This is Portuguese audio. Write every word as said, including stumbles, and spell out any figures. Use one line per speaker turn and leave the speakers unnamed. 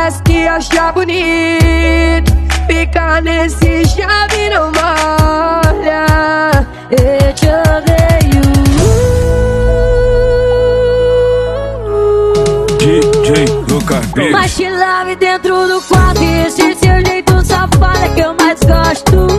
parece que acha bonito ficar nesse chave não molha. Eu te odeio.
D J Lucas Beats.
Mas te lave dentro do quarto e esse seu jeito safado é que eu mais gosto.